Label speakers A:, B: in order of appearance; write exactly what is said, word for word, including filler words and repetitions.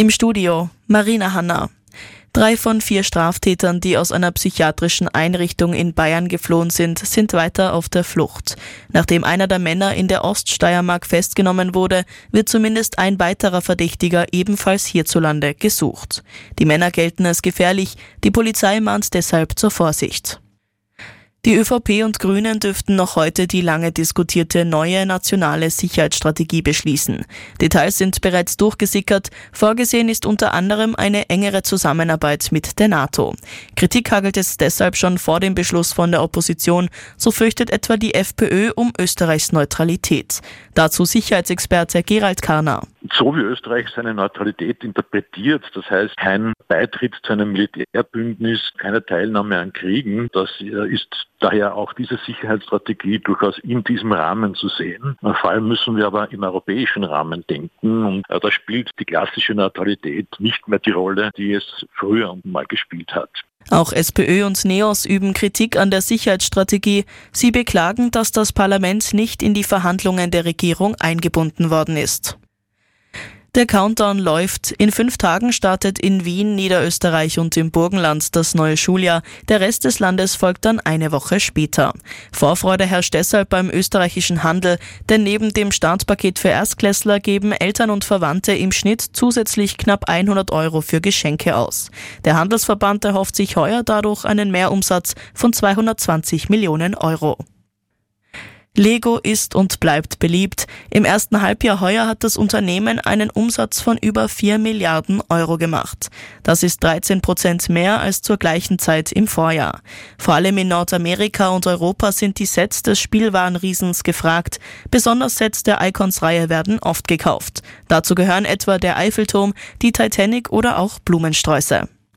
A: Im Studio Marina Hanna. Drei von vier Straftätern, die aus einer psychiatrischen Einrichtung in Bayern geflohen sind, sind weiter auf der Flucht. Nachdem einer der Männer in der Oststeiermark festgenommen wurde, wird zumindest ein weiterer Verdächtiger ebenfalls hierzulande gesucht. Die Männer gelten als gefährlich, die Polizei mahnt deshalb zur Vorsicht. Die ÖVP und Grünen dürften noch heute die lange diskutierte neue nationale Sicherheitsstrategie beschließen. Details sind bereits durchgesickert. Vorgesehen ist unter anderem eine engere Zusammenarbeit mit der NATO. Kritik hagelt es deshalb schon vor dem Beschluss von der Opposition. So fürchtet etwa die FPÖ um Österreichs Neutralität. Dazu Sicherheitsexperte Gerald Karner.
B: So wie Österreich seine Neutralität interpretiert, das heißt kein Beitritt zu einem Militärbündnis, keine Teilnahme an Kriegen, das ist daher auch diese Sicherheitsstrategie durchaus in diesem Rahmen zu sehen. Vor allem müssen wir aber im europäischen Rahmen denken und da spielt die klassische Neutralität nicht mehr die Rolle, die es früher mal gespielt hat.
A: Auch SPÖ und NEOS üben Kritik an der Sicherheitsstrategie. Sie beklagen, dass das Parlament nicht in die Verhandlungen der Regierung eingebunden worden ist. Der Countdown läuft. In fünf Tagen startet in Wien, Niederösterreich und im Burgenland das neue Schuljahr. Der Rest des Landes folgt dann eine Woche später. Vorfreude herrscht deshalb beim österreichischen Handel, denn neben dem Startpaket für Erstklässler geben Eltern und Verwandte im Schnitt zusätzlich knapp hundert Euro für Geschenke aus. Der Handelsverband erhofft sich heuer dadurch einen Mehrumsatz von zweihundertzwanzig Millionen Euro. Lego ist und bleibt beliebt. Im ersten Halbjahr heuer hat das Unternehmen einen Umsatz von über vier Milliarden Euro gemacht. Das ist dreizehn Prozent mehr als zur gleichen Zeit im Vorjahr. Vor allem in Nordamerika und Europa sind die Sets des Spielwarenriesens gefragt. Besonders Sets der Icons-Reihe werden oft gekauft. Dazu gehören etwa der Eiffelturm, die Titanic oder auch Blumensträuße.